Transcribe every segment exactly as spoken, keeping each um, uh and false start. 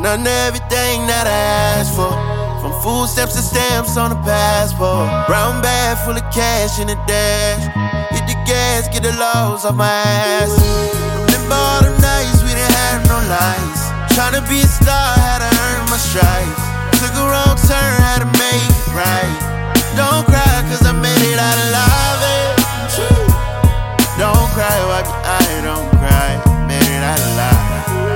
None of everything that I asked for. From food stamps to stamps on the passport. Brown bag full of cash in the dash. Hit the gas, get the lows off my ass. Remember all them nights we didn't have no lights. Tryna be a star, had to earn my stripes. Took a wrong turn, had to make it right. Don't cry, cause I made it out alive. Eh? Don't cry, wipe your eye, don't cry. Made it out alive.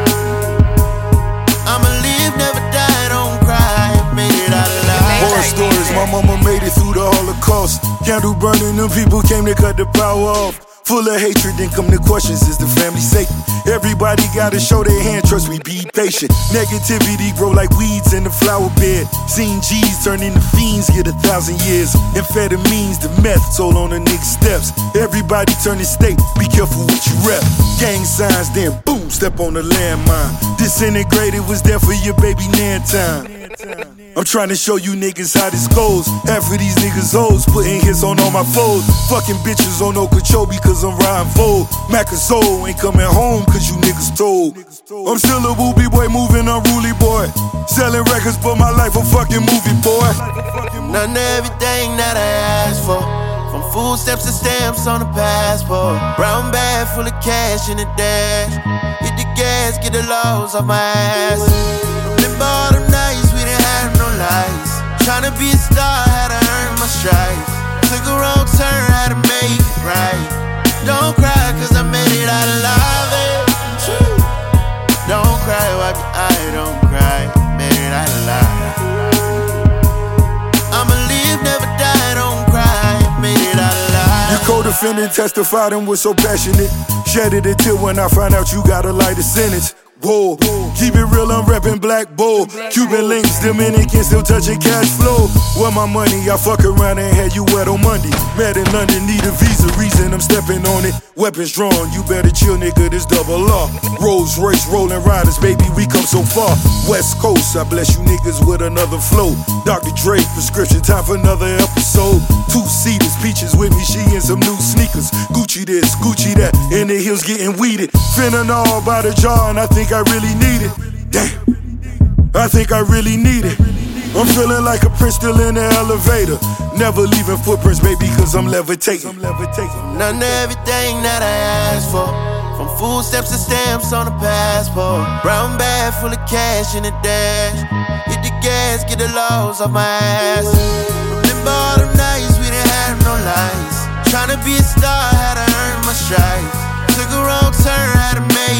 I'ma live, never die, don't cry. Made it out alive. Horror stories, my mama made it through the Holocaust. Candle burning, them people came to cut the power off. Full of hatred, then come the questions, is the family safe? Everybody gotta show their hand, trust me, be patient. Negativity grow like weeds in the flower bed. Seen G's turn into fiends, get a thousand years. Amphetamines, the meth, sold on the nigga steps. Everybody turn to state, be careful what you rep. Gang signs, then boom, step on the landmine. Disintegrated was there for your baby nan time. I'm trying to show you niggas how this goes. Half of these niggas hoes, putting hits on all my foes. Fucking bitches on Okeechobee cause I'm riding full. Macazole ain't coming home cause you niggas told. I'm still a whoopie boy, moving unruly boy. Selling records but my life a fucking movie boy. None of everything that I asked for. From food stamps to stamps on the passport. Brown bag full of cash in the dash. Hit the gas, get the lows off my ass. Remember all them nights we didn't have no lights. Tryna be a star, had to earn my stripes. Took a wrong turn, had to make it right. Don't cry, cause I made it out alive. Eh? Don't cry, wipe your eye, don't cry. Made it out alive. I'ma live, never die, don't cry. Made it out alive. Your co-defendant testified and was so passionate. Shedded it till when I found out you got a lighter sentence. Whoa, keep it real, I'm reppin' Black Bull. Cuban links, Dominican still touching cash flow. Where my money, I fuck around and had you wet on Monday. Mad in London, need a visa, reason I'm stepping on it. Weapons drawn, you better chill, nigga, this double law. Rolls Royce, rolling riders, baby, we come so far. West Coast, I bless you niggas with another flow. Doctor Dre, prescription, time for another episode. Two-seaters, peaches with me, she in some new sneakers. Gucci this, Gucci that, in the hills getting weeded. Finna all by the jar, and I think I really need it. Damn, I think I really need it. I'm feeling like a prince still in the elevator. Never leaving footprints, baby, cause I'm levitating. None of everything that I asked for. From food stamps to stamps on the passport. Brown bag full of cash in the dash. Hit the gas, get the lows off my ass. Remember all them nights we didn't have no lights. Tryna be a star, had to earn my stripes. Took a wrong turn, had to make